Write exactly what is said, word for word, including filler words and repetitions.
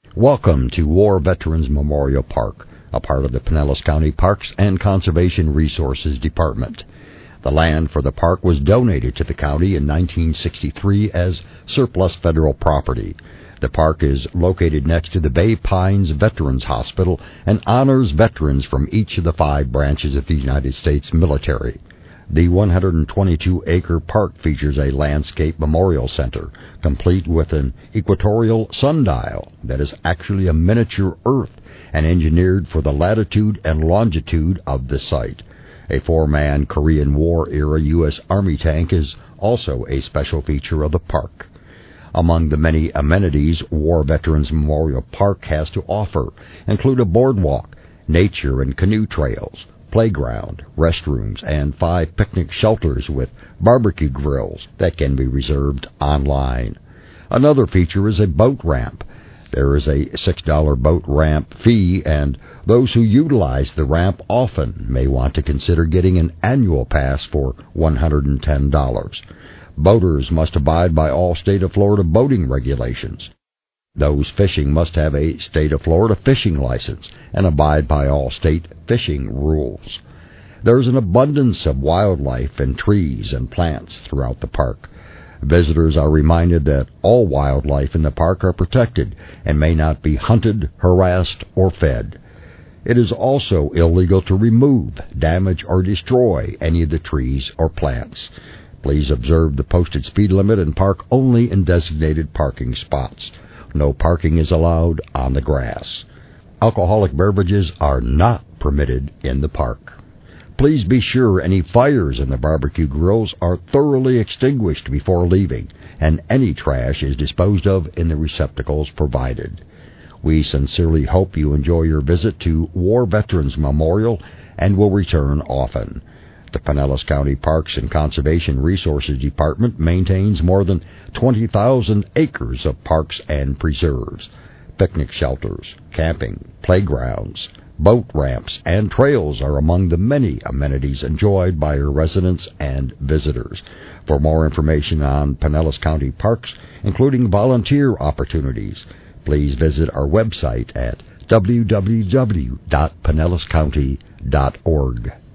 Welcome to War Veterans Memorial Park, a part of the Pinellas County Parks and Conservation Resources Department. The land for the park was donated to the county in nineteen sixty-three as surplus federal property. The park is located next to the Bay Pines Veterans Hospital and honors veterans from each of the five branches of the United States military. The one hundred twenty-two acre park features a landscape memorial center, complete with an equatorial sundial that is actually a miniature Earth and engineered for the latitude and longitude of the site. A four-man Korean War-era U S Army tank is also a special feature of the park. Among the many amenities War Veterans Memorial Park has to offer include a boardwalk, nature and canoe trails, playground, restrooms, and five picnic shelters with barbecue grills that can be reserved online. Another feature is a boat ramp. There is a six dollar boat ramp fee, and those who utilize the ramp often may want to consider getting an annual pass for one hundred ten dollars. Boaters must abide by all state of Florida boating regulations. Those fishing must have a state of Florida fishing license and abide by all state fishing rules. There is an abundance of wildlife and trees and plants throughout the park. Visitors are reminded that all wildlife in the park are protected and may not be hunted, harassed, or fed. It is also illegal to remove, damage, or destroy any of the trees or plants. Please observe the posted speed limit and park only in designated parking spots. No parking is allowed on the grass. Alcoholic beverages are not permitted in the park. Please be sure any fires in the barbecue grills are thoroughly extinguished before leaving, and any trash is disposed of in the receptacles provided. We sincerely hope you enjoy your visit to War Veterans Memorial and will return often. The Pinellas County Parks and Conservation Resources Department maintains more than twenty thousand acres of parks and preserves. Picnic shelters, camping, playgrounds, boat ramps, and trails are among the many amenities enjoyed by our residents and visitors. For more information on Pinellas County Parks, including volunteer opportunities, please visit our website at w w w dot pinellas county dot org.